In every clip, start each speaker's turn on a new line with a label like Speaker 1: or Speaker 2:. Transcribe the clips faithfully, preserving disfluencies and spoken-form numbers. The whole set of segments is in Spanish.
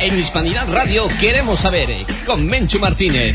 Speaker 1: En Hispanidad Radio queremos saber, con Menchu Martínez.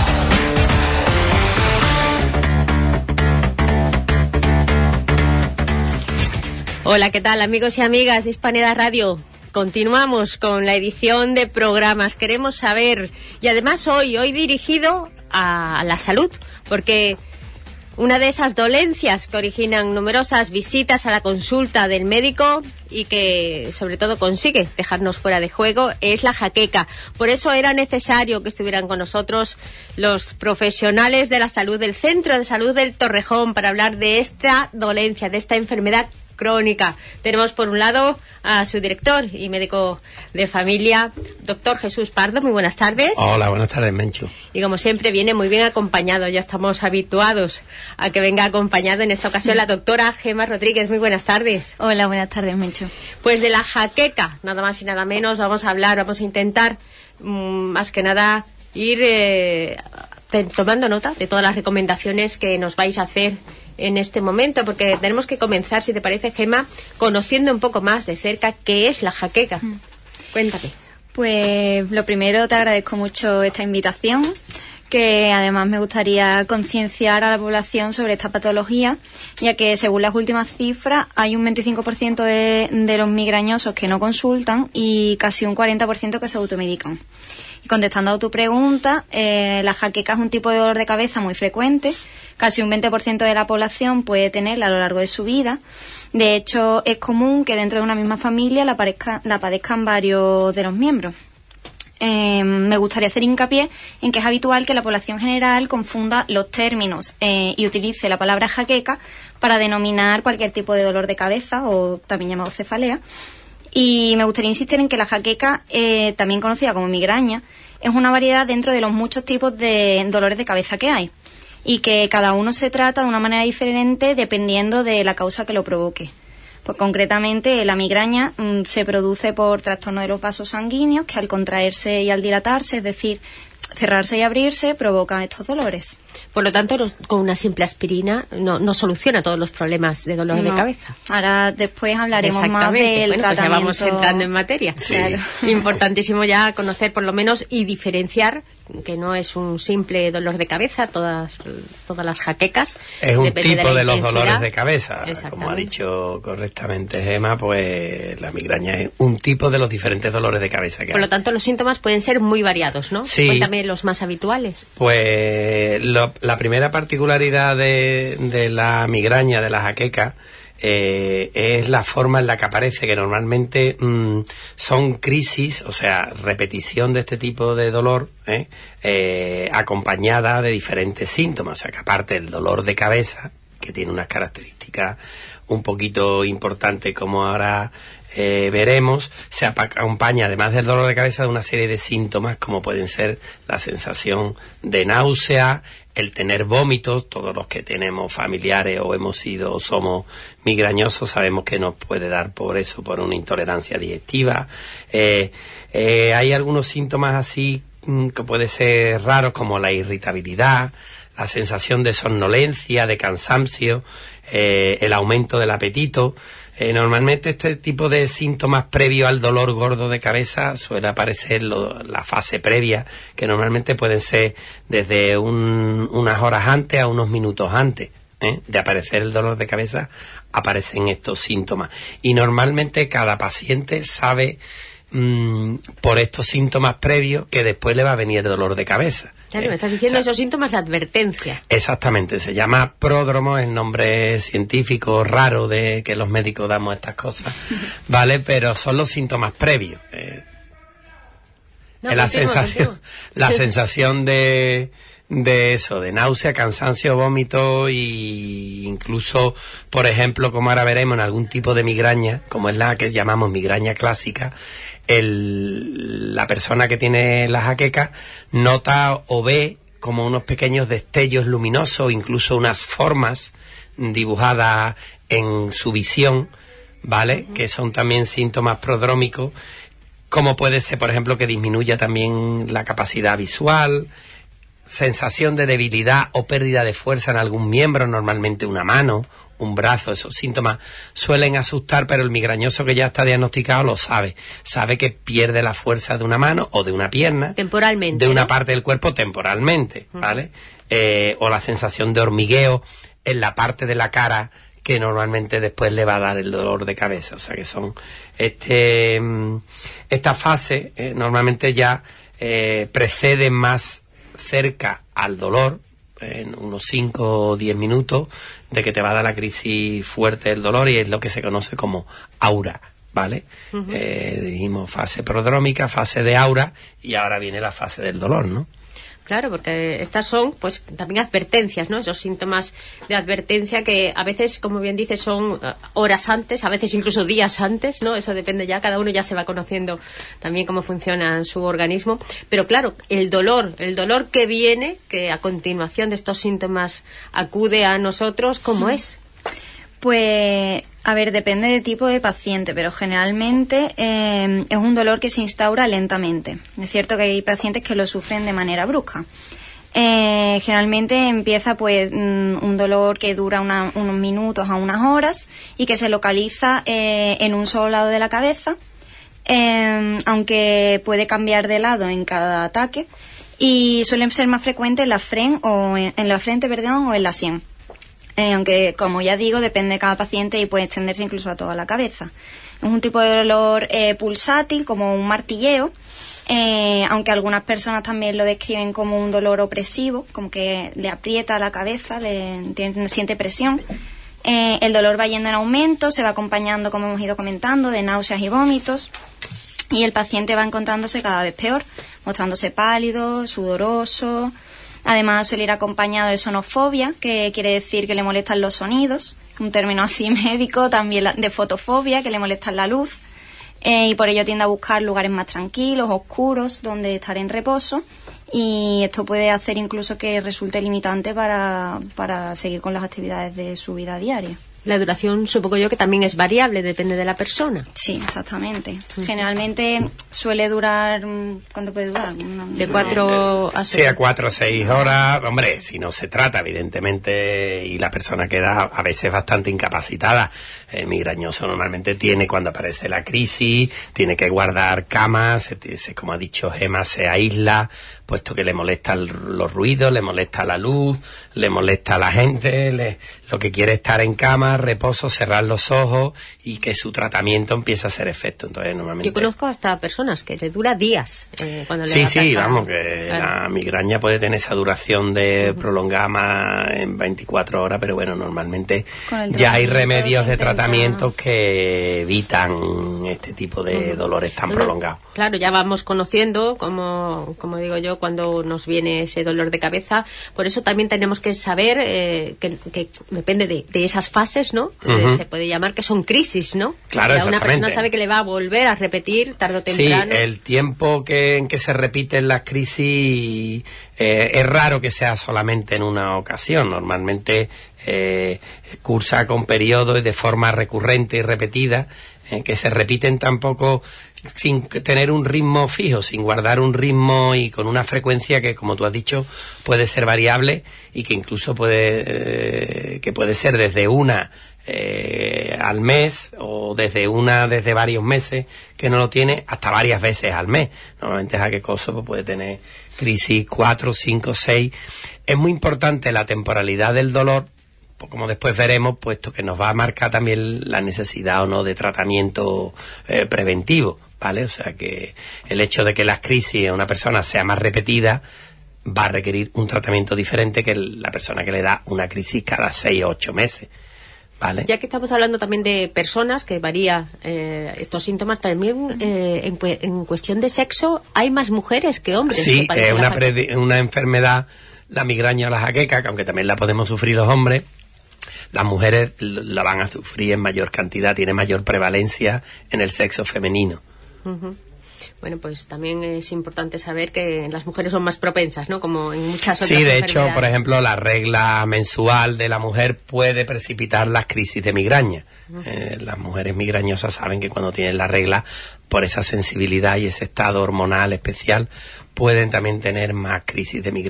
Speaker 2: Hola, ¿qué tal, amigos y amigas de Hispanidad Radio? Continuamos con la edición de programas Queremos Saber, y además hoy, hoy dirigido a la salud, porque una de esas dolencias que originan numerosas visitas a la consulta del médico y que sobre todo consigue dejarnos fuera de juego es la jaqueca. Por eso era necesario que estuvieran con nosotros los profesionales de la salud del Centro de Salud del Torrejón para hablar de esta dolencia, de esta enfermedad crónica. Tenemos por un lado a su director y médico de familia, doctor Jesús Pardo. Muy buenas tardes.
Speaker 3: Hola, buenas tardes, Menchu.
Speaker 2: Y como siempre viene muy bien acompañado, ya estamos habituados a que venga acompañado, en esta ocasión la doctora Gemma Rodríguez. Muy buenas tardes.
Speaker 4: Hola, buenas tardes, Menchu.
Speaker 2: Pues de la jaqueca, nada más y nada menos, vamos a hablar, vamos a intentar mmm, más que nada ir eh, tomando nota de todas las recomendaciones que nos vais a hacer en este momento, porque tenemos que comenzar, si te parece, Gemma, conociendo un poco más de cerca qué es la jaqueca. Mm. Cuéntate.
Speaker 4: Pues lo primero, te agradezco mucho esta invitación, que además me gustaría concienciar a la población sobre esta patología, ya que según las últimas cifras hay un veinticinco por ciento de, de los migrañosos que no consultan y casi un cuarenta por ciento que se automedican. Y contestando a tu pregunta, eh, la jaqueca es un tipo de dolor de cabeza muy frecuente. Casi un veinte por ciento de la población puede tenerla a lo largo de su vida. De hecho, es común que dentro de una misma familia la, parezca, la padezcan varios de los miembros. Eh, me gustaría hacer hincapié en que es habitual que la población general confunda los términos eh, y utilice la palabra jaqueca para denominar cualquier tipo de dolor de cabeza, o también llamado cefalea. Y me gustaría insistir en que la jaqueca, eh, también conocida como migraña, es una variedad dentro de los muchos tipos de dolores de cabeza que hay, y que cada uno se trata de una manera diferente dependiendo de la causa que lo provoque. Pues concretamente la migraña mmm, se produce por trastorno de los vasos sanguíneos que al contraerse y al dilatarse, es decir, cerrarse y abrirse, provocan estos dolores.
Speaker 2: Por lo tanto, los, con una simple aspirina no, no soluciona todos los problemas de dolor no. de cabeza.
Speaker 4: Ahora después hablaremos más del
Speaker 2: bueno,
Speaker 4: tratamiento.
Speaker 2: Pues ya vamos entrando en materia.
Speaker 3: Sí.
Speaker 2: Claro. Importantísimo ya conocer por lo menos y diferenciar que no es un simple dolor de cabeza, todas todas las jaquecas.
Speaker 3: Es un tipo
Speaker 2: de,
Speaker 3: de los dolores de cabeza.
Speaker 2: Como
Speaker 3: ha dicho correctamente Gemma, pues la migraña es un tipo de los diferentes dolores de cabeza que
Speaker 2: Por
Speaker 3: hay.
Speaker 2: lo tanto, los síntomas pueden ser muy variados, ¿no?
Speaker 3: Sí.
Speaker 2: Cuéntame los más habituales.
Speaker 3: Pues lo, la primera particularidad de, de la migraña, de la jaqueca, Eh, es la forma en la que aparece, que normalmente mmm, son crisis, o sea, repetición de este tipo de dolor, ¿eh? Eh, acompañada de diferentes síntomas. O sea, que aparte del dolor de cabeza, que tiene unas características un poquito importantes, como ahora eh, veremos, se acompaña, además del dolor de cabeza, de una serie de síntomas, como pueden ser la sensación de náusea, el tener vómitos. Todos los que tenemos familiares o hemos sido o somos migrañosos sabemos que nos puede dar por eso, por una intolerancia digestiva. Eh, eh, hay algunos síntomas así mmm, que pueden ser raros, como la irritabilidad, la sensación de somnolencia, de cansancio, eh, el aumento del apetito. Eh, normalmente este tipo de síntomas previos al dolor gordo de cabeza suele aparecer lo, la fase previa, que normalmente pueden ser desde un, unas horas antes a unos minutos antes ¿eh? de aparecer el dolor de cabeza, aparecen estos síntomas. Y normalmente cada paciente sabe mmm, por estos síntomas previos que después le va a venir el dolor de cabeza.
Speaker 2: Claro, me estás diciendo, o sea, esos síntomas de advertencia.
Speaker 3: Exactamente, se llama pródromo, el nombre científico raro de que los médicos damos estas cosas, ¿vale? Pero son los síntomas previos. Eh, no, la contigo, sensación, contigo. la sensación de de eso, de náusea, cansancio, vómito, y incluso, por ejemplo, como ahora veremos, en algún tipo de migraña, como es la que llamamos migraña clásica, el, la persona que tiene la jaqueca nota o ve como unos pequeños destellos luminosos, incluso unas formas dibujadas en su visión, ¿vale? Uh-huh. Que son también síntomas prodrómicos, como puede ser, por ejemplo, que disminuya también la capacidad visual. sensación de debilidad o pérdida de fuerza en algún miembro, normalmente una mano, un brazo. Esos síntomas suelen asustar, pero el migrañoso que ya está diagnosticado lo sabe. Sabe que pierde la fuerza de una mano o de una pierna.
Speaker 2: Temporalmente.
Speaker 3: De una
Speaker 2: ¿no?
Speaker 3: parte del cuerpo temporalmente, ¿vale? Uh-huh. Eh, o la sensación de hormigueo en la parte de la cara que normalmente después le va a dar el dolor de cabeza. O sea que son este esta fase eh, normalmente ya eh, precede más cerca al dolor, en unos cinco o diez minutos, de que te va a dar la crisis fuerte del dolor, y es lo que se conoce como aura, ¿vale? Uh-huh. Eh, dijimos fase prodrómica, fase de aura, y ahora viene la fase del dolor, ¿no?
Speaker 2: Claro, porque estas son pues también advertencias, ¿no? Esos síntomas de advertencia que a veces, como bien dices, son horas antes, a veces incluso días antes, ¿no? Eso depende ya, cada uno ya se va conociendo también cómo funciona su organismo. Pero claro, el dolor, el dolor que viene, que a continuación de estos síntomas acude a nosotros, ¿cómo es?
Speaker 4: Pues, a ver, depende del tipo de paciente, pero generalmente eh, es un dolor que se instaura lentamente. Es cierto que hay pacientes que lo sufren de manera brusca. Eh, generalmente empieza pues un dolor que dura una, unos minutos a unas horas y que se localiza eh, en un solo lado de la cabeza, eh, aunque puede cambiar de lado en cada ataque, y suelen ser más frecuentes en la frente o en, en la frente, perdón, o en la sien. Eh, aunque, como ya digo, depende de cada paciente y puede extenderse incluso a toda la cabeza. Es un tipo de dolor eh, pulsátil, como un martilleo, eh, aunque algunas personas también lo describen como un dolor opresivo, como que le aprieta la cabeza, le tiene, siente presión. Eh, el dolor va yendo en aumento, se va acompañando, como hemos ido comentando, de náuseas y vómitos, y el paciente va encontrándose cada vez peor, mostrándose pálido, sudoroso. Además suele ir acompañado de sonofobia, que quiere decir que le molestan los sonidos, un término así médico, también de fotofobia, que le molesta la luz, eh, y por ello tiende a buscar lugares más tranquilos, oscuros, donde estar en reposo, y esto puede hacer incluso que resulte limitante para, para seguir con las actividades de su vida diaria.
Speaker 2: La duración, supongo yo, que también es variable, depende de la persona.
Speaker 4: Sí, exactamente. Sí. Generalmente suele durar... ¿Cuánto puede durar?
Speaker 2: De cuatro a seis.
Speaker 3: Sí, a cuatro o seis horas. Hombre, si no se trata, evidentemente, y la persona queda a veces bastante incapacitada. El migrañoso normalmente tiene, cuando aparece la crisis, tiene que guardar camas, se, se, como ha dicho Gemma, se aísla, puesto que le molestan los ruidos, le molesta la luz, le molesta a la gente, le, lo que quiere es estar en cama, reposo, cerrar los ojos y que su tratamiento empiece a hacer efecto. Entonces, normalmente...
Speaker 2: Yo conozco hasta personas que le dura días eh, cuando le
Speaker 3: Sí, sí,
Speaker 2: ataca.
Speaker 3: vamos, que
Speaker 2: claro.
Speaker 3: La migraña puede tener esa duración de uh-huh. prolongada más en veinticuatro horas, pero bueno, normalmente ya hay remedios de tratamientos que evitan este tipo de uh-huh. dolores tan uh-huh. prolongados.
Speaker 2: Claro, ya vamos conociendo, como, como digo yo, cuando nos viene ese dolor de cabeza. Por eso también tenemos que saber eh, que, que depende de, de esas fases, ¿no? Uh-huh. Eh, se puede llamar que son crisis, ¿no?
Speaker 3: Claro,
Speaker 2: ya una persona sabe que le va a volver a repetir tarde o temprano.
Speaker 3: Sí, el tiempo que, en que se repiten las crisis eh, es raro que sea solamente en una ocasión. Normalmente eh, cursa con periodos de forma recurrente y repetida, eh, que se repiten tampoco sin tener un ritmo fijo, sin guardar un ritmo y con una frecuencia que, como tú has dicho, puede ser variable y que incluso puede eh, que puede ser desde una eh, al mes o desde una desde varios meses que no lo tiene hasta varias veces al mes. Normalmente jaquecoso pues puede tener crisis cuatro, cinco, seis. Es muy importante la temporalidad del dolor, como después veremos, puesto que nos va a marcar también la necesidad o no de tratamiento eh, preventivo, ¿vale? O sea que el hecho de que las crisis en una persona sea más repetida va a requerir un tratamiento diferente que la persona que le da una crisis cada seis o ocho meses, ¿vale?
Speaker 2: Ya que estamos hablando también de personas que varía eh, estos síntomas, también eh, en, en cuestión de sexo hay más mujeres que hombres.
Speaker 3: Sí,
Speaker 2: es
Speaker 3: una, pre- una enfermedad, la migraña o la jaqueca, que aunque también la podemos sufrir los hombres, las mujeres la van a sufrir en mayor cantidad, tiene mayor prevalencia en el sexo femenino.
Speaker 2: Uh-huh. Bueno, pues también es importante saber que las mujeres son más propensas, ¿no? Como en muchas otras
Speaker 3: Sí, de
Speaker 2: enfermedades.
Speaker 3: hecho, por ejemplo, la regla mensual de la mujer puede precipitar las crisis de migraña. Uh-huh. Eh, las mujeres migrañosas saben que cuando tienen la regla, por esa sensibilidad y ese estado hormonal especial, pueden también tener más crisis de migraña.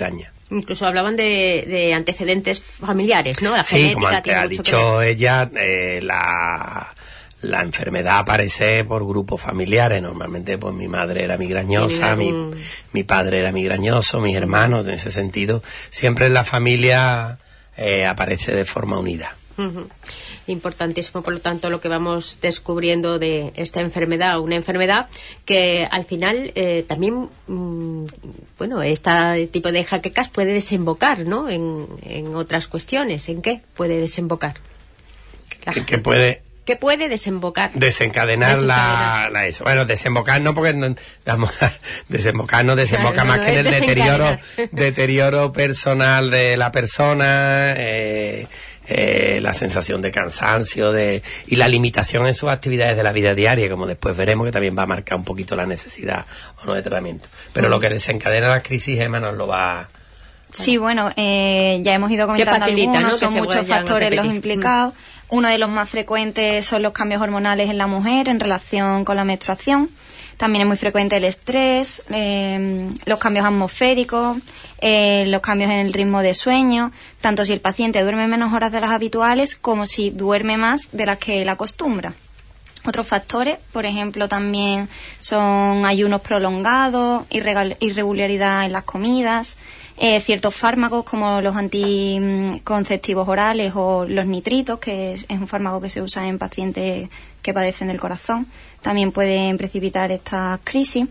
Speaker 2: Incluso hablaban de, de antecedentes familiares, ¿no? La
Speaker 3: sí,
Speaker 2: genética
Speaker 3: como antes
Speaker 2: tiene
Speaker 3: ha
Speaker 2: mucho
Speaker 3: dicho
Speaker 2: que ver.
Speaker 3: ella, eh, la, la enfermedad aparece por grupos familiares. Normalmente, pues mi madre era migrañosa,
Speaker 2: algún...
Speaker 3: mi, mi padre era migrañoso, mis hermanos, en ese sentido, siempre en la familia eh, aparece de forma unida.
Speaker 2: Uh-huh. Importantísimo, por lo tanto, lo que vamos descubriendo de esta enfermedad, una enfermedad que al final eh, también, mmm, bueno, este tipo de jaquecas puede desembocar, ¿no? En, en otras cuestiones. ¿En qué puede desembocar?
Speaker 3: ¿Qué, qué puede?
Speaker 2: ¿Qué puede desembocar?
Speaker 3: Desencadenar,
Speaker 2: Desencadenar.
Speaker 3: La, la eso. Bueno, desembocar no, porque no, vamos, desembocar no desemboca
Speaker 2: Claro,
Speaker 3: más
Speaker 2: no,
Speaker 3: que en
Speaker 2: es
Speaker 3: el deterioro,
Speaker 2: desencadenar.
Speaker 3: deterioro personal de la persona, eh, eh, la sensación de cansancio de y la limitación en sus actividades de la vida diaria, como después veremos, que también va a marcar un poquito la necesidad o no de tratamiento. Pero mm. lo que desencadena la crisis, Emma, nos lo va...
Speaker 4: Sí, bueno, eh, ya hemos ido comentando
Speaker 2: facilita,
Speaker 4: algunos,
Speaker 2: ¿no?
Speaker 4: son muchos factores los implicados. Mm. Uno de los más frecuentes son los cambios hormonales en la mujer en relación con la menstruación. También es muy frecuente el estrés, eh, los cambios atmosféricos, eh, los cambios en el ritmo de sueño, tanto si el paciente duerme menos horas de las habituales como si duerme más de las que él acostumbra. Otros factores, por ejemplo, también son ayunos prolongados, irregal- irregularidad en las comidas, eh, ciertos fármacos como los anticonceptivos orales o los nitritos, que es, es un fármaco que se usa en pacientes que padecen del corazón, también pueden precipitar estas crisis.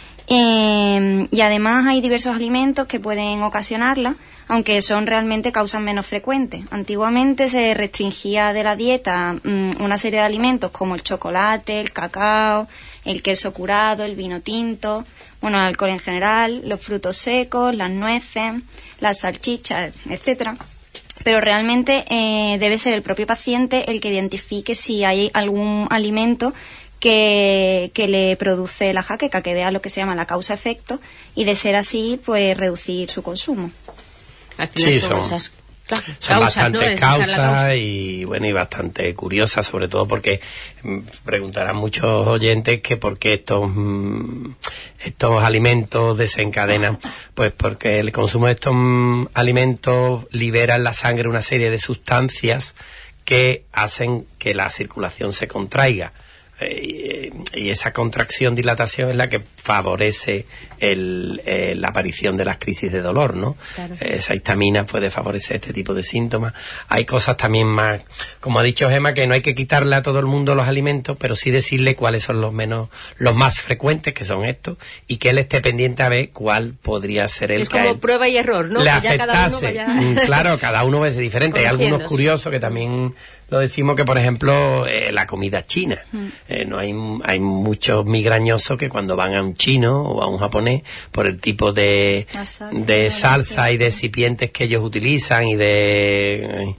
Speaker 4: Eh, y además hay diversos alimentos que pueden ocasionarla, aunque son realmente causas menos frecuentes. Antiguamente se restringía de la dieta mmm, una serie de alimentos como el chocolate, el cacao, el queso curado, el vino tinto, bueno, el alcohol en general, los frutos secos, las nueces, las salchichas, etcétera. Pero realmente eh, debe ser el propio paciente el que identifique si hay algún alimento que, que le produce la jaqueca, que vea lo que se llama la causa-efecto, y de ser así, pues reducir su consumo.
Speaker 2: Al final
Speaker 3: Sí,
Speaker 2: son,
Speaker 3: son,
Speaker 2: esas claro,
Speaker 3: son
Speaker 2: causas,
Speaker 3: bastantes
Speaker 2: ¿no? Causas
Speaker 3: causas y bueno y bastante curiosas, sobre todo porque mm, preguntarán muchos oyentes que por qué estos mm, estos alimentos desencadenan. Pues porque el consumo de estos mm, alimentos libera en la sangre una serie de sustancias que hacen que la circulación se contraiga. Eh, y esa contracción, dilatación es la que favorece el, eh, la aparición de las crisis de dolor, ¿no? Claro. Eh, esa histamina puede favorecer este tipo de síntomas. Hay cosas también más, como ha dicho Gemma, que no hay que quitarle a todo el mundo los alimentos, pero sí decirle cuáles son los menos, los más frecuentes, que son estos, y que él esté pendiente a ver cuál podría ser el
Speaker 2: es
Speaker 3: que
Speaker 2: como
Speaker 3: él
Speaker 2: prueba y error, ¿no?
Speaker 3: le
Speaker 2: Que ya cada uno
Speaker 3: afectase.
Speaker 2: vaya...
Speaker 3: Claro, cada uno es diferente. Hay algunos curiosos que también lo decimos, que por ejemplo eh, la comida china. Mm. Eh, no hay hay muchos migrañosos que cuando van a un chino o a un japonés, por el tipo de salsa, de salsa y de recipientes que ellos utilizan y de eh,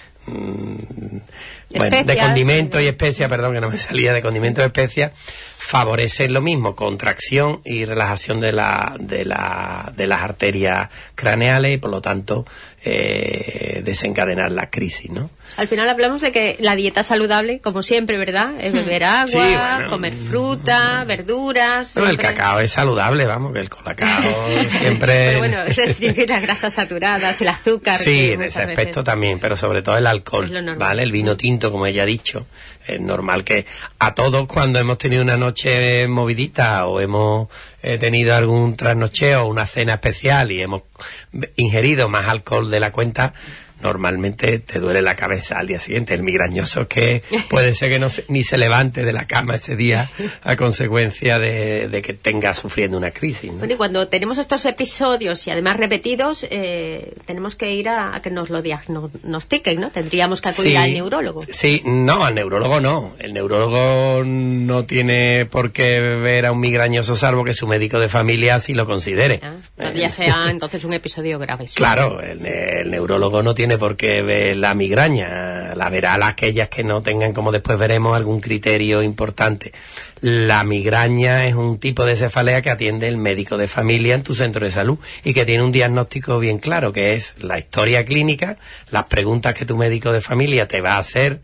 Speaker 3: mm, bueno, de condimentos y especias, perdón, que no me salía, de condimentos y especias, favorecen lo mismo, contracción y relajación de la de la de las arterias craneales y por lo tanto eh, desencadenar la crisis, ¿no?
Speaker 2: Al final hablamos de que la dieta saludable, como siempre, ¿verdad? Es beber agua, sí, bueno, comer fruta, verduras...
Speaker 3: No, el cacao es saludable, vamos, que el colacao siempre...
Speaker 2: Pero bueno, restringir las grasas saturadas, el azúcar...
Speaker 3: Sí, en ese aspecto veces... también, pero sobre todo el alcohol, ¿vale? El vino tinto, como ella ha dicho. Es normal que a todos, cuando hemos tenido una noche movidita o hemos eh, tenido algún trasnocheo o una cena especial y hemos ingerido más alcohol de la cuenta, normalmente te duele la cabeza al día siguiente. El migrañoso que puede ser que no se, ni se levante de la cama ese día a consecuencia de, de que tenga sufriendo una crisis, ¿no?
Speaker 2: Bueno, y cuando tenemos estos episodios y además repetidos, eh, tenemos que ir a, a que nos lo diagnostiquen, ¿no? Tendríamos que acudir sí, al neurólogo.
Speaker 3: Sí, no, al neurólogo no. El neurólogo no tiene por qué ver a un migrañoso salvo que su médico de familia así lo considere.
Speaker 2: Ah, eh, ya sea entonces un episodio grave.
Speaker 3: Claro, el, el neurólogo no tiene por qué ver la migraña, la verá a aquellas que no tengan, como después veremos, algún criterio importante. La migraña es un tipo de cefalea que atiende el médico de familia en tu centro de salud y que tiene un diagnóstico bien claro, que es la historia clínica, las preguntas que tu médico de familia te va a hacer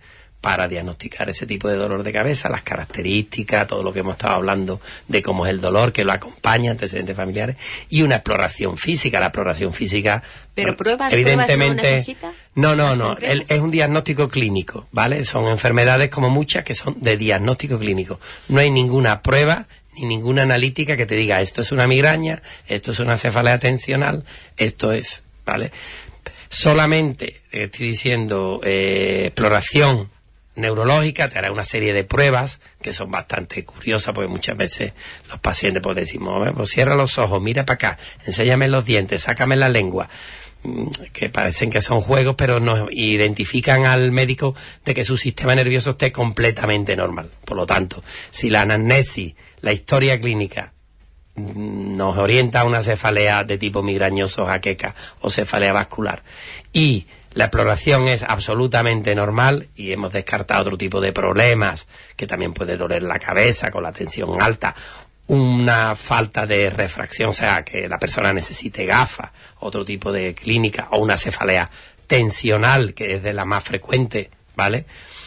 Speaker 3: para diagnosticar ese tipo de dolor de cabeza, las características, todo lo que hemos estado hablando de cómo es el dolor que lo acompaña, antecedentes familiares, y una exploración física. La exploración física,
Speaker 2: pero pruebas,
Speaker 3: evidentemente,
Speaker 2: pruebas no necesita.
Speaker 3: No, no, no. El, es un diagnóstico clínico, ¿vale? Son enfermedades como muchas que son de diagnóstico clínico. No hay ninguna prueba ni ninguna analítica que te diga esto es una migraña, esto es una cefalea tensional, esto es, ¿vale? Solamente eh, estoy diciendo eh, exploración neurológica, te hará una serie de pruebas que son bastante curiosas, porque muchas veces los pacientes pues decimos, pues cierra los ojos, mira para acá, enséñame los dientes, sácame la lengua, que parecen que son juegos, pero nos identifican al médico de que su sistema nervioso esté completamente normal. Por lo tanto, si la anamnesis, la historia clínica nos orienta a una cefalea de tipo migrañoso, jaqueca o cefalea vascular, y la exploración es absolutamente normal y hemos descartado otro tipo de problemas, que también puede doler la cabeza con la tensión alta, una falta de refracción, o sea, que la persona necesite gafas, otro tipo de clínica, o una cefalea tensional, que es de la más frecuente, ¿vale?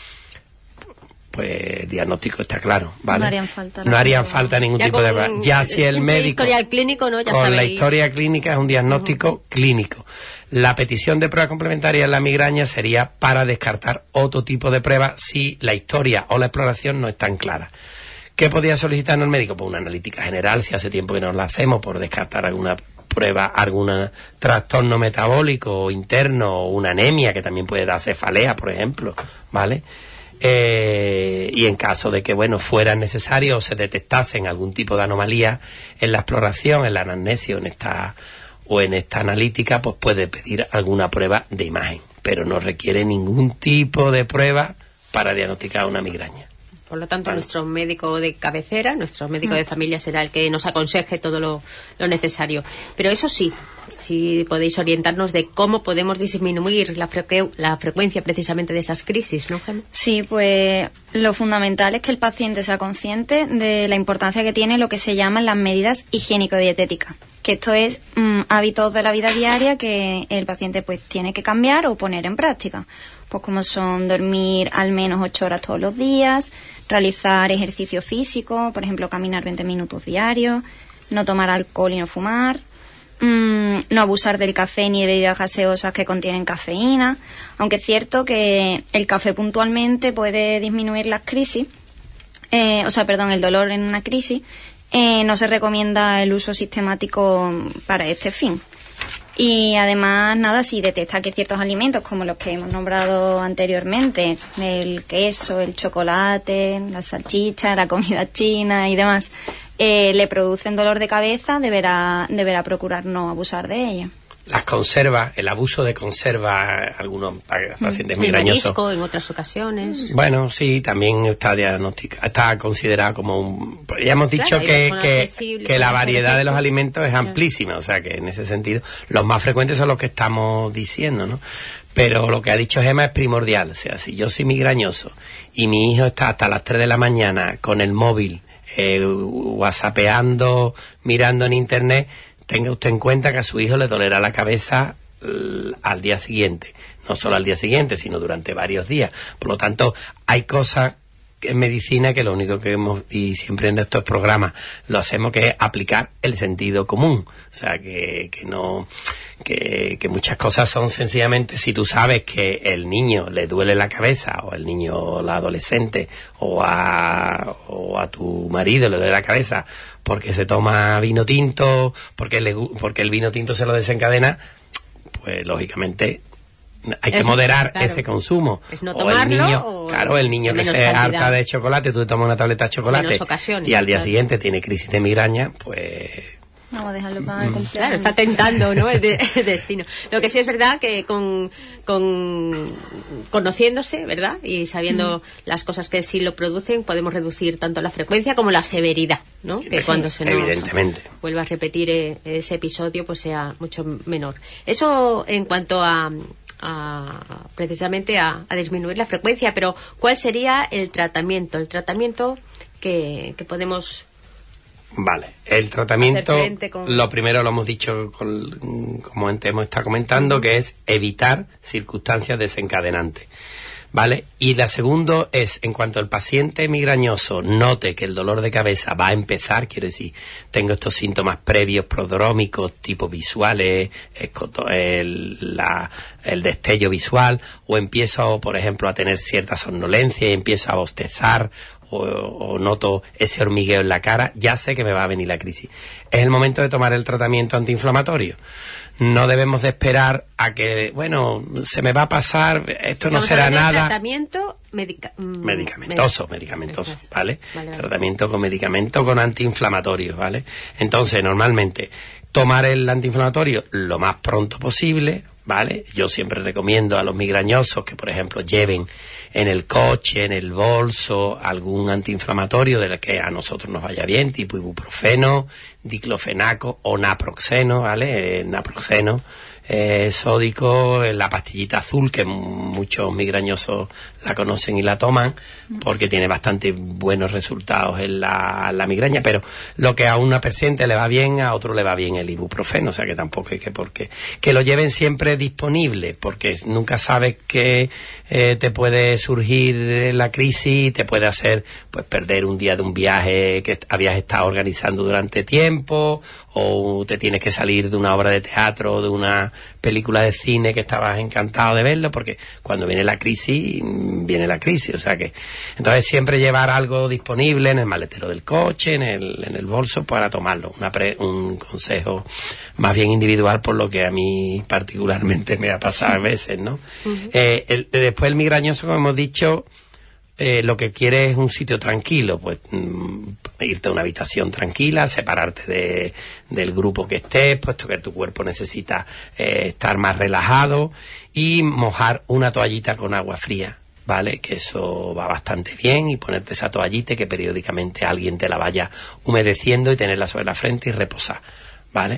Speaker 3: Pues el diagnóstico está claro, ¿vale?
Speaker 4: No harían falta,
Speaker 3: no harían falta ningún
Speaker 2: ya
Speaker 3: tipo
Speaker 2: con,
Speaker 3: de... Ya si el médico...
Speaker 2: historial clínico, ¿no? Ya
Speaker 3: con
Speaker 2: sabéis.
Speaker 3: La historia clínica es un diagnóstico uh-huh. clínico. La petición de prueba complementaria en la migraña sería para descartar otro tipo de prueba si la historia o la exploración no es tan clara. ¿Qué podría solicitarnos el médico? Pues una analítica general, si hace tiempo que no la hacemos, por descartar alguna prueba, algún trastorno metabólico interno, o una anemia, que también puede dar cefalea, por ejemplo, ¿vale? Eh, y en caso de que, bueno, fuera necesario o se detectasen algún tipo de anomalía en la exploración, en la anamnesis o en esta, o en esta analítica, pues puede pedir alguna prueba de imagen, pero no requiere ningún tipo de prueba para diagnosticar una migraña.
Speaker 2: Por lo tanto,
Speaker 3: vale.
Speaker 2: Nuestro médico de cabecera, nuestro médico mm. de familia será el que nos aconseje todo lo, lo necesario. Pero eso sí, si podéis orientarnos de cómo podemos disminuir la, frecu- la frecuencia precisamente de esas crisis, ¿no, Gemma?
Speaker 4: Sí, pues lo fundamental es que el paciente sea consciente de la importancia que tiene lo que se llaman las medidas higiénico-dietéticas, que esto es mmm, hábitos de la vida diaria que el paciente pues tiene que cambiar o poner en práctica. Pues como son dormir al menos ocho horas todos los días, realizar ejercicio físico, por ejemplo, caminar veinte minutos diarios, no tomar alcohol y no fumar, mmm, no abusar del café ni de bebidas gaseosas que contienen cafeína, aunque es cierto que el café puntualmente puede disminuir las crisis, eh, o sea, perdón, el dolor en una crisis, eh, no se recomienda el uso sistemático para este fin. Y además, nada, si detecta que ciertos alimentos, como los que hemos nombrado anteriormente, el queso, el chocolate, la salchicha, la comida china y demás, eh, le producen dolor de cabeza, deberá, deberá procurar no abusar de ello.
Speaker 3: Las conservas, el abuso de conservas, algunos pacientes migrañosos.
Speaker 2: El marisco en otras ocasiones.
Speaker 3: Bueno, sí, también está diagnosticado, está considerado como un... Ya hemos dicho claro, que, que, que la variedad de los alimentos es amplísima, o sea que en ese sentido los más frecuentes son los que estamos diciendo, ¿no? Pero lo que ha dicho Gemma es primordial, o sea, si yo soy migrañoso y mi hijo está hasta las tres de la mañana con el móvil, eh, whatsappeando, mirando en internet, tenga usted en cuenta que a su hijo le dolerá la cabeza uh, al día siguiente. No solo al día siguiente, sino durante varios días. Por lo tanto, hay cosas en medicina que lo único que hemos, y siempre en estos programas lo hacemos, que es aplicar el sentido común. O sea, que, que no... Que, que muchas cosas son sencillamente, si tú sabes que el niño le duele la cabeza, o el niño o la adolescente, o a, o a tu marido le duele la cabeza porque se toma vino tinto, porque, le, porque el vino tinto se lo desencadena, pues lógicamente hay que es, moderar claro, ese consumo.
Speaker 2: Es no
Speaker 3: o el niño,
Speaker 2: o
Speaker 3: claro, el niño que se harta de chocolate, tú te tomas una tableta de chocolate y al día claro. siguiente tiene crisis de migraña, pues...
Speaker 4: Vamos a dejarlo para el cumpleaños.
Speaker 2: Claro, está tentando, ¿no? El, de, el destino. Lo que sí es verdad que con, con conociéndose, ¿verdad? Y sabiendo mm. las cosas que sí lo producen, podemos reducir tanto la frecuencia como la severidad, ¿no? Que
Speaker 3: sí,
Speaker 2: cuando se nos
Speaker 3: evidentemente.
Speaker 2: vuelva a repetir eh, ese episodio, pues sea mucho menor. Eso en cuanto a... A, precisamente a, a disminuir la frecuencia, pero ¿cuál sería el tratamiento? El tratamiento que, que podemos...
Speaker 3: Vale, el tratamiento,
Speaker 2: con...
Speaker 3: lo primero lo hemos dicho, con, como antes hemos estado comentando, uh-huh. que es evitar circunstancias desencadenantes. ¿vale? Y la segunda es, en cuanto el paciente migrañoso note que el dolor de cabeza va a empezar, quiero decir, tengo estos síntomas previos prodrómicos, tipo visuales, el, la, el destello visual, o empiezo, por ejemplo, a tener cierta somnolencia y empiezo a bostezar, o, o noto ese hormigueo en la cara, ya sé que me va a venir la crisis. Es el momento de tomar el tratamiento antiinflamatorio. No debemos de esperar a que, bueno, se me va a pasar, esto no será nada.
Speaker 2: Tratamiento medica
Speaker 3: medicamentoso, medicamentoso, ¿vale? Vale, vale. Tratamiento con medicamento con antiinflamatorios, ¿vale? Entonces, normalmente, tomar el antiinflamatorio lo más pronto posible, ¿vale? Yo siempre recomiendo a los migrañosos que, por ejemplo, lleven en el coche, en el bolso, algún antiinflamatorio del que a nosotros nos vaya bien, tipo ibuprofeno, diclofenaco o naproxeno, ¿vale? El naproxeno eh, sódico, la pastillita azul, que muchos migrañosos la conocen y la toman, porque tiene bastante buenos resultados en la, la migraña, pero lo que a una paciente le va bien, a otro le va bien el ibuprofeno, o sea que tampoco hay que porque que lo lleven siempre disponible, porque nunca sabes que eh, te puede surgir la crisis, te puede hacer pues perder un día de un viaje que habías estado organizando durante tiempo, o te tienes que salir de una obra de teatro o de una película de cine que estabas encantado de verlo, porque cuando viene la crisis, viene la crisis, o sea que entonces siempre llevar algo disponible en el maletero del coche, en el, en el bolso para tomarlo. Una pre, un consejo más bien individual, por lo que a mí particularmente me ha pasado a veces, ¿no? Uh-huh. eh, el, después el migrañoso, como hemos dicho, Eh, lo que quiere es un sitio tranquilo, pues mm, irte a una habitación tranquila, separarte de, del grupo que estés, puesto que tu cuerpo necesita eh, estar más relajado, y mojar una toallita con agua fría, ¿vale? Que eso va bastante bien, y ponerte esa toallita que periódicamente alguien te la vaya humedeciendo y tenerla sobre la frente y reposar, ¿vale?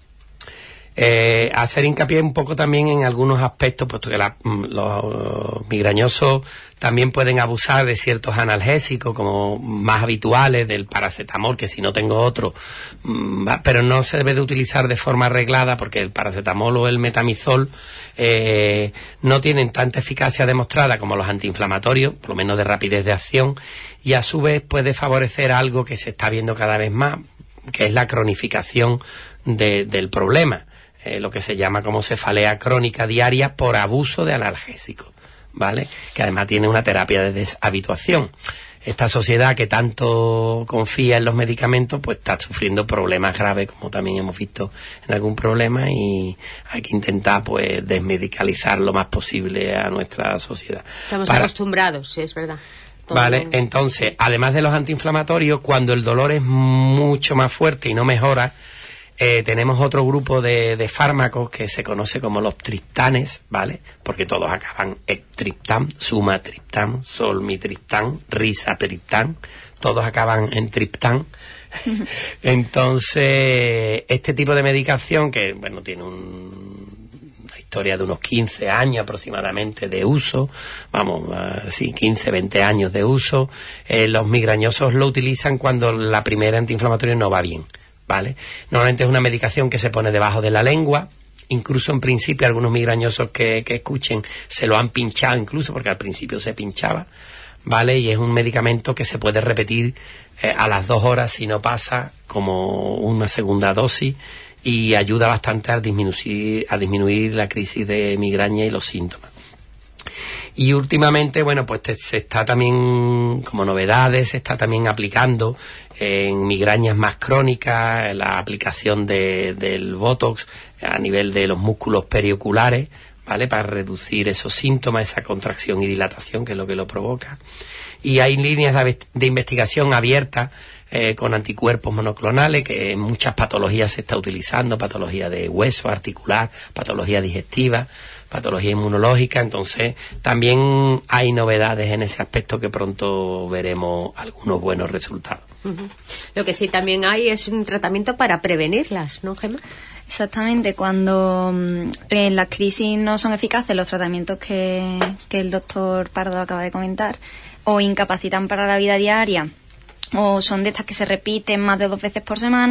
Speaker 3: Eh, hacer hincapié un poco también en algunos aspectos, puesto que la, los migrañosos también pueden abusar de ciertos analgésicos como más habituales, del paracetamol, que si no tengo otro, pero no se debe de utilizar de forma arreglada, porque el paracetamol o el metamizol eh, no tienen tanta eficacia demostrada como los antiinflamatorios, por lo menos de rapidez de acción, y a su vez puede favorecer algo que se está viendo cada vez más, que es la cronificación de, del problema. Eh, lo que se llama como cefalea crónica diaria por abuso de analgésicos, ¿vale? Que además tiene una terapia de deshabituación. Esta sociedad que tanto confía en los medicamentos, pues está sufriendo problemas graves, como también hemos visto en algún problema, y hay que intentar pues desmedicalizar lo más posible a nuestra sociedad.
Speaker 2: Estamos
Speaker 3: Para...
Speaker 2: acostumbrados, sí, es verdad. Todo
Speaker 3: Vale,
Speaker 2: bien.
Speaker 3: Entonces, además de los antiinflamatorios, cuando el dolor es mucho más fuerte y no mejora, Eh, tenemos otro grupo de, de fármacos que se conoce como los triptanes, ¿vale? Porque todos acaban en triptán, sumatriptán, solmitriptán, risatriptán, todos acaban en triptán. Entonces, este tipo de medicación, que, bueno, tiene un... historia de unos quince años aproximadamente de uso, vamos, uh, sí, quince, veinte años de uso, eh, los migrañosos lo utilizan cuando la primera antiinflamatoria no va bien, ¿vale? Normalmente es una medicación que se pone debajo de la lengua, incluso en principio algunos migrañosos que, que escuchen se lo han pinchado incluso, porque al principio se pinchaba, ¿vale? Y es un medicamento que se puede repetir eh, a las dos horas si no pasa, como una segunda dosis, y ayuda bastante a disminuir, a disminuir la crisis de migraña y los síntomas. Y últimamente, bueno, pues te, se está también, como novedades, se está también aplicando en migrañas más crónicas, la aplicación de, del Botox a nivel de los músculos perioculares, ¿vale? Para reducir esos síntomas, esa contracción y dilatación, que es lo que lo provoca. Y hay líneas de, de investigación abiertas eh, con anticuerpos monoclonales, que en muchas patologías se está utilizando, patología de hueso, articular, patología digestiva, patología inmunológica. Entonces también hay novedades en ese aspecto que pronto veremos algunos buenos resultados.
Speaker 2: Uh-huh. Lo que sí también hay es un tratamiento para prevenirlas, ¿no, Gemma?
Speaker 4: Exactamente, cuando eh, las crisis no son eficaces, los tratamientos que, que el doctor Pardo acaba de comentar, o incapacitan para la vida diaria, o son de estas que se repiten más de dos veces por semana,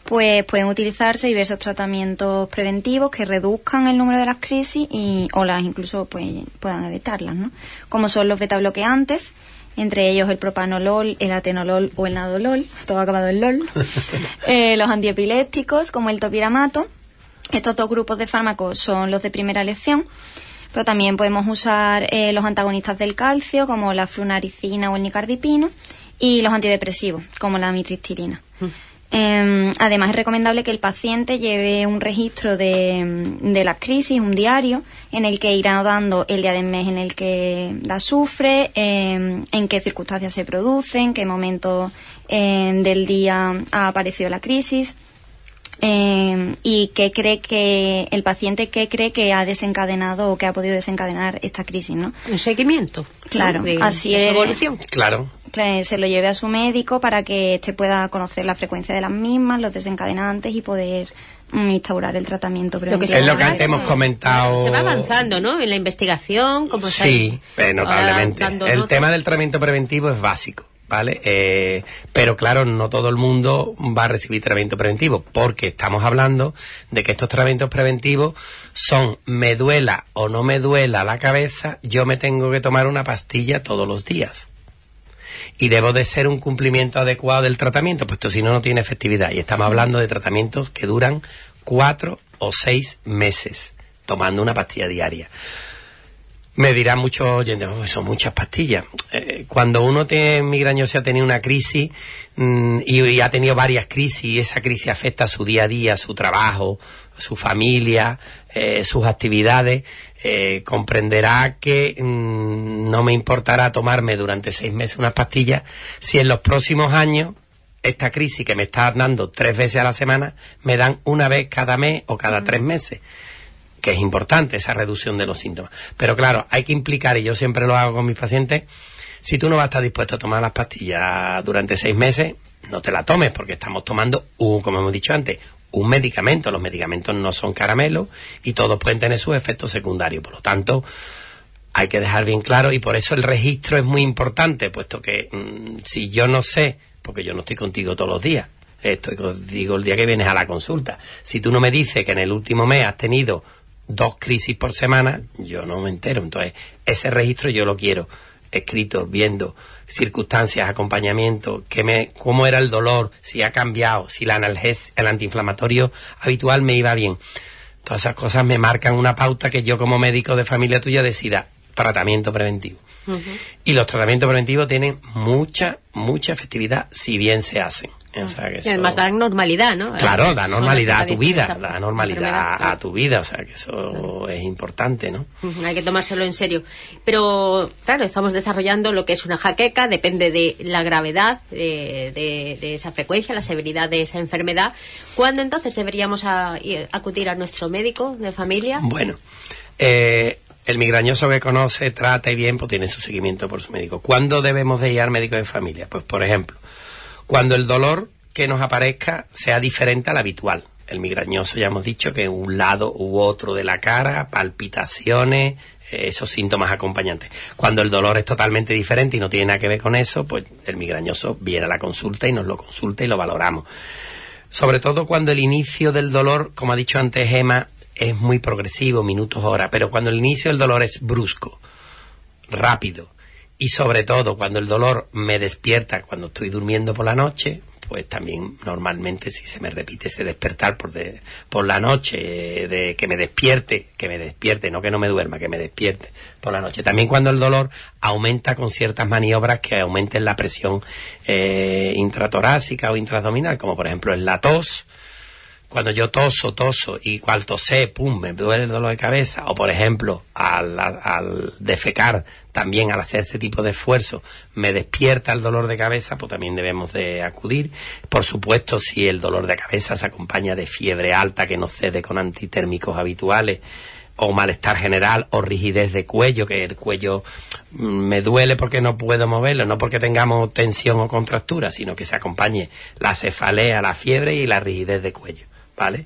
Speaker 4: pues pueden utilizarse diversos tratamientos preventivos que reduzcan el número de las crisis y o las incluso pues puedan evitarlas, ¿no? Como son los betabloqueantes, entre ellos el propanolol, el atenolol o el nadolol, todo acabado en lol, eh, los antiepilépticos como el topiramato. Estos dos grupos de fármacos son los de primera elección, pero también podemos usar eh, los antagonistas del calcio como la flunaricina o el nicardipino y los antidepresivos como la amitriptilina. Mm. Eh, además es recomendable que el paciente lleve un registro de, de las crisis, un diario, en el que irá anotando el día del mes en el que la sufre, eh, en qué circunstancias se producen, en qué momento eh, del día ha aparecido la crisis, eh, y qué cree que el paciente qué cree que ha desencadenado o que ha podido desencadenar esta crisis, ¿no?
Speaker 2: Un seguimiento.
Speaker 4: Claro,
Speaker 2: ¿no? de,
Speaker 4: así
Speaker 2: de
Speaker 4: es.
Speaker 2: Evolución.
Speaker 3: Claro.
Speaker 4: Se lo lleve a su médico para que éste pueda conocer la frecuencia de las mismas, los desencadenantes y poder mm, instaurar el tratamiento preventivo.
Speaker 3: Es lo que antes hemos comentado.
Speaker 2: Se va avanzando, ¿no? En la investigación, como
Speaker 3: sí, eh, notablemente. El notas. tema del tratamiento preventivo es básico, ¿vale? Eh, pero claro, no todo el mundo va a recibir tratamiento preventivo, porque estamos hablando de que estos tratamientos preventivos son, me duela o no me duela la cabeza, yo me tengo que tomar una pastilla todos los días. Y debo de ser un cumplimiento adecuado del tratamiento, puesto si no, no tiene efectividad. Y estamos hablando de tratamientos que duran cuatro o seis meses, tomando una pastilla diaria. Me dirán muchos oyentes, oh, son muchas pastillas. Eh, cuando uno tiene migrañosa, ha tenido una crisis mmm, y, y ha tenido varias crisis, y esa crisis afecta a su día a día, su trabajo, su familia, eh, sus actividades, eh, comprenderá que mmm, no me importará tomarme durante seis meses unas pastillas si en los próximos años esta crisis que me está dando tres veces a la semana me dan una vez cada mes o cada tres meses, que es importante esa reducción de los síntomas. Pero claro, hay que implicar, y yo siempre lo hago con mis pacientes, si tú no vas a estar dispuesto a tomar las pastillas durante seis meses, no te la tomes, porque estamos tomando, un, como hemos dicho antes, un medicamento. Los medicamentos no son caramelos y todos pueden tener sus efectos secundarios. Por lo tanto, hay que dejar bien claro, y por eso el registro es muy importante, puesto que mmm, si yo no sé, porque yo no estoy contigo todos los días, estoy contigo el día que vienes a la consulta, si tú no me dices que en el último mes has tenido dos crisis por semana, yo no me entero. Entonces, ese registro yo lo quiero escrito, viendo circunstancias, acompañamiento, que me, cómo era el dolor, si ha cambiado, si la analgesia, el antiinflamatorio habitual me iba bien. Todas esas cosas me marcan una pauta que yo, como médico de familia tuya, decida tratamiento preventivo. Uh-huh. Y los tratamientos preventivos tienen mucha, mucha efectividad si bien se hacen. O sea, que
Speaker 2: y además
Speaker 3: eso,
Speaker 2: dan normalidad, ¿no?
Speaker 3: Claro, da normalidad a tu vida, da normalidad a tu vida, o sea, que eso es importante, ¿no?
Speaker 2: Uh-huh, hay que tomárselo en serio. Pero, claro, estamos desarrollando lo que es una jaqueca, depende de la gravedad de, de, de esa frecuencia, la severidad de esa enfermedad. ¿Cuándo entonces deberíamos a, a, acudir a nuestro médico de familia?
Speaker 3: Bueno, eh... el migrañoso que conoce, trata y bien, pues tiene su seguimiento por su médico. ¿Cuándo debemos de ir al médico de familia? Pues, por ejemplo, cuando el dolor que nos aparezca sea diferente al habitual. El migrañoso, ya hemos dicho que un lado u otro de la cara, palpitaciones, eh, esos síntomas acompañantes. Cuando el dolor es totalmente diferente y no tiene nada que ver con eso, pues el migrañoso viene a la consulta y nos lo consulta y lo valoramos. Sobre todo cuando el inicio del dolor, como ha dicho antes Gemma, es muy progresivo, minutos, horas, pero cuando el inicio del dolor es brusco, rápido, y sobre todo cuando el dolor me despierta cuando estoy durmiendo por la noche, pues también normalmente si se me repite ese despertar por, de, por la noche, de que me despierte, que me despierte, no que no me duerma, que me despierte por la noche. También cuando el dolor aumenta con ciertas maniobras que aumenten la presión eh, intratorácica o intraabdominal, como por ejemplo en la tos. Cuando yo toso, toso, y cual tosé, pum, me duele el dolor de cabeza. O, por ejemplo, al, al defecar, también al hacer ese tipo de esfuerzo, me despierta el dolor de cabeza, pues también debemos de acudir. Por supuesto, si el dolor de cabeza se acompaña de fiebre alta que no cede con antitérmicos habituales, o malestar general, o rigidez de cuello, que el cuello me duele porque no puedo moverlo, no porque tengamos tensión o contractura, sino que se acompañe la cefalea, la fiebre y la rigidez de cuello. ¿Vale?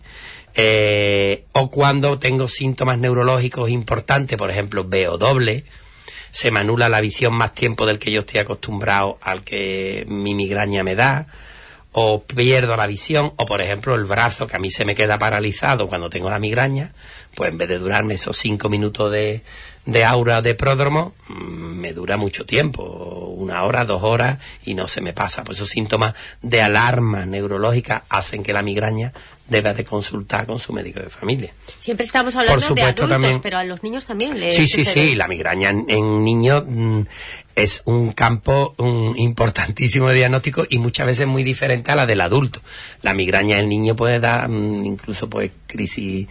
Speaker 3: Eh, o cuando tengo síntomas neurológicos importantes, por ejemplo, veo doble, se me anula la visión más tiempo del que yo estoy acostumbrado al que mi migraña me da, o pierdo la visión, o por ejemplo el brazo que a mí se me queda paralizado cuando tengo la migraña, pues en vez de durarme esos cinco minutos de, de aura de pródromo, me dura mucho tiempo, una hora, dos horas, y no se me pasa. Pues esos síntomas de alarma neurológica hacen que la migraña deba de consultar con su médico de familia.
Speaker 2: Siempre estamos hablando
Speaker 3: Por supuesto,
Speaker 2: de adultos,
Speaker 3: también,
Speaker 2: pero a los niños también les
Speaker 3: Sí, sí,
Speaker 2: sucede.
Speaker 3: sí, la migraña en, en niños mm, es un campo um, importantísimo de diagnóstico y muchas veces muy diferente a la del adulto. La migraña en el niño puede dar mm, incluso pues crisis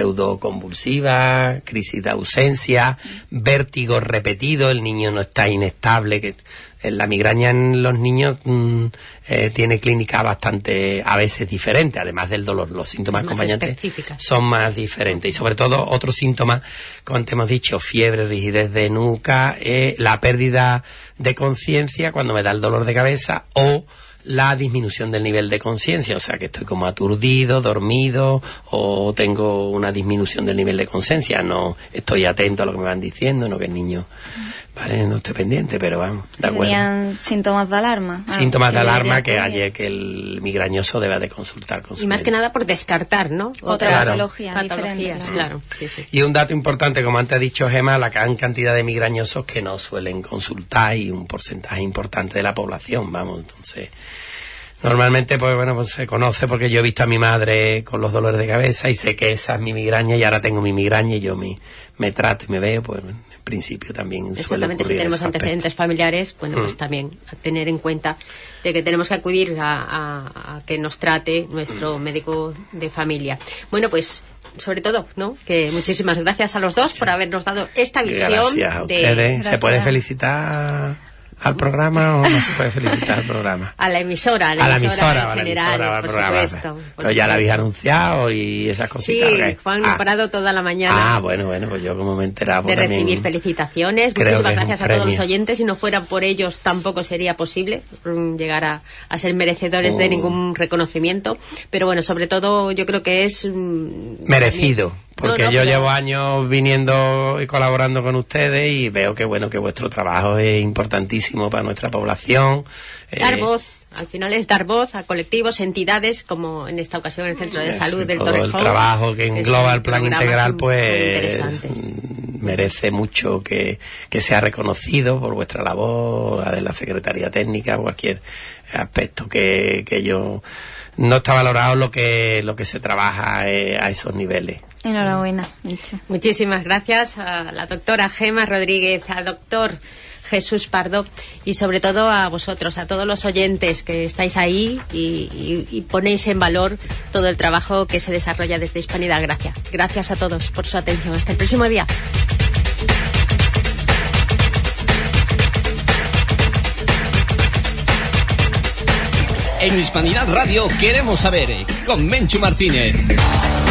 Speaker 3: pseudoconvulsiva, crisis de ausencia, vértigo repetido, el niño no está inestable, que la migraña en los niños mmm, eh, tiene clínica bastante, a veces diferente, además del dolor. Los síntomas
Speaker 2: más
Speaker 3: acompañantes
Speaker 2: específicas.
Speaker 3: son más diferentes. Y sobre todo otros síntomas, como te hemos dicho, fiebre, rigidez de nuca, eh, la pérdida de conciencia cuando me da el dolor de cabeza, o la disminución del nivel de conciencia, o sea que estoy como aturdido, dormido, o tengo una disminución del nivel de conciencia, no estoy atento a lo que me van diciendo, no que el niño, vale, no esté pendiente, pero vamos, de acuerdo.
Speaker 4: Serían síntomas de alarma. Ah,
Speaker 3: Síntomas de
Speaker 4: que
Speaker 3: alarma
Speaker 4: debería
Speaker 3: que
Speaker 4: acudir.
Speaker 3: haya que el migrañoso deba de consultar con su
Speaker 2: Y más que
Speaker 3: médico.
Speaker 2: nada por descartar, ¿no?
Speaker 4: Otra
Speaker 2: Otras
Speaker 4: patología
Speaker 2: patologías,
Speaker 4: diferente,
Speaker 2: claro. Sí, sí.
Speaker 3: Y un dato importante, como antes ha dicho Gemma, la gran cantidad de migrañosos que no suelen consultar y un porcentaje importante de la población, vamos, entonces normalmente pues bueno, pues se conoce porque yo he visto a mi madre con los dolores de cabeza y sé que esa es mi migraña y ahora tengo mi migraña y yo me, me trato y me veo, pues en principio también suele
Speaker 2: Exactamente, si
Speaker 3: ocurrir
Speaker 2: tenemos
Speaker 3: ese aspecto.
Speaker 2: antecedentes familiares, bueno, pues
Speaker 3: Mm.
Speaker 2: también a tener en cuenta de que tenemos que acudir a, a- a que nos trate nuestro
Speaker 3: Mm.
Speaker 2: médico de familia. Bueno, pues sobre todo, ¿no? Que muchísimas gracias a los dos por habernos dado esta visión
Speaker 3: Gracias a
Speaker 2: de
Speaker 3: ustedes. ¿Se puede
Speaker 4: Gracias.
Speaker 3: felicitar al programa o no se puede felicitar al programa?
Speaker 2: a la emisora, a la,
Speaker 3: A la
Speaker 2: emisora,
Speaker 3: emisora,
Speaker 2: en
Speaker 3: o a la
Speaker 2: general,
Speaker 3: emisora, o al
Speaker 2: por
Speaker 3: programa.
Speaker 2: supuesto. por
Speaker 3: Pero ya la habéis
Speaker 2: supuesto.
Speaker 3: anunciado y esas
Speaker 2: Sí,
Speaker 3: cositas. ¿ok?
Speaker 2: Juan
Speaker 3: Ah.
Speaker 2: Parado toda la mañana.
Speaker 3: Ah, bueno, bueno, pues yo como me he enterado
Speaker 2: de
Speaker 3: pues también
Speaker 2: recibir felicitaciones.
Speaker 3: creo
Speaker 2: Muchísimas
Speaker 3: que es un
Speaker 2: gracias a todos los
Speaker 3: premio.
Speaker 2: oyentes. Si no fuera por ellos, tampoco sería posible mm, llegar a, a ser merecedores de
Speaker 3: Oh.
Speaker 2: ningún reconocimiento. Pero bueno, sobre todo yo creo que es mm,
Speaker 3: merecido, porque
Speaker 2: No, no,
Speaker 3: yo
Speaker 2: pero-
Speaker 3: llevo años viniendo y colaborando con ustedes y veo que bueno que vuestro trabajo es importantísimo para nuestra población.
Speaker 2: dar
Speaker 3: Eh,
Speaker 2: voz. Al final es dar voz a colectivos, entidades, como en esta ocasión el Centro de
Speaker 3: Eso,
Speaker 2: Salud del
Speaker 3: todo
Speaker 2: Torrejón.
Speaker 3: el trabajo que
Speaker 2: Es
Speaker 3: engloba
Speaker 2: un
Speaker 3: el plan
Speaker 2: programa
Speaker 3: integral
Speaker 2: muy
Speaker 3: pues
Speaker 2: interesante.
Speaker 3: mm, merece mucho que, que sea reconocido por vuestra labor, la de la Secretaría Técnica, cualquier aspecto que, que yo no está valorado lo que lo que se trabaja eh, a esos niveles.
Speaker 4: Enhorabuena, dicho.
Speaker 2: Muchísimas gracias a la doctora Gemma Rodríguez, al doctor Jesús Pardo y sobre todo a vosotros, a todos los oyentes que estáis ahí y, y- y ponéis en valor todo el trabajo que se desarrolla desde Hispanidad. Gracias. Gracias a todos por su atención. Hasta el próximo día.
Speaker 1: En Hispanidad Radio queremos saber con Menchu Martínez.